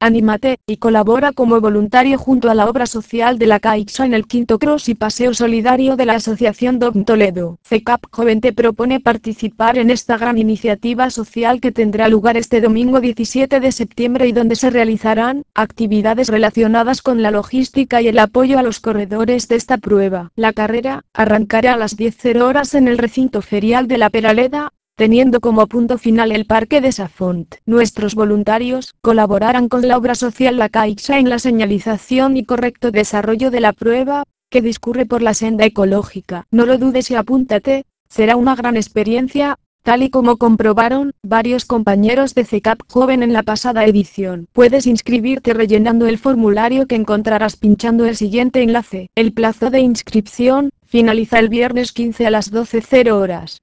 Anímate, y colabora como voluntario junto a la obra social de la Caixa en el quinto Cross y Paseo Solidario de la Asociación DOM Toledo. CECAP Joven te propone participar en esta gran iniciativa social que tendrá lugar este domingo 17 de septiembre y donde se realizarán actividades relacionadas con la logística y el apoyo a los corredores de esta prueba. La carrera arrancará a las 10:00 horas en el recinto ferial de La Peraleda, teniendo como punto final el Parque de Safont. Nuestros voluntarios colaborarán con la obra social La Caixa en la señalización y correcto desarrollo de la prueba, que discurre por la senda ecológica. No lo dudes y apúntate, será una gran experiencia, tal y como comprobaron varios compañeros de CECAP Joven en la pasada edición. Puedes inscribirte rellenando el formulario que encontrarás pinchando el siguiente enlace. El plazo de inscripción finaliza el viernes 15 a las 12:00 horas.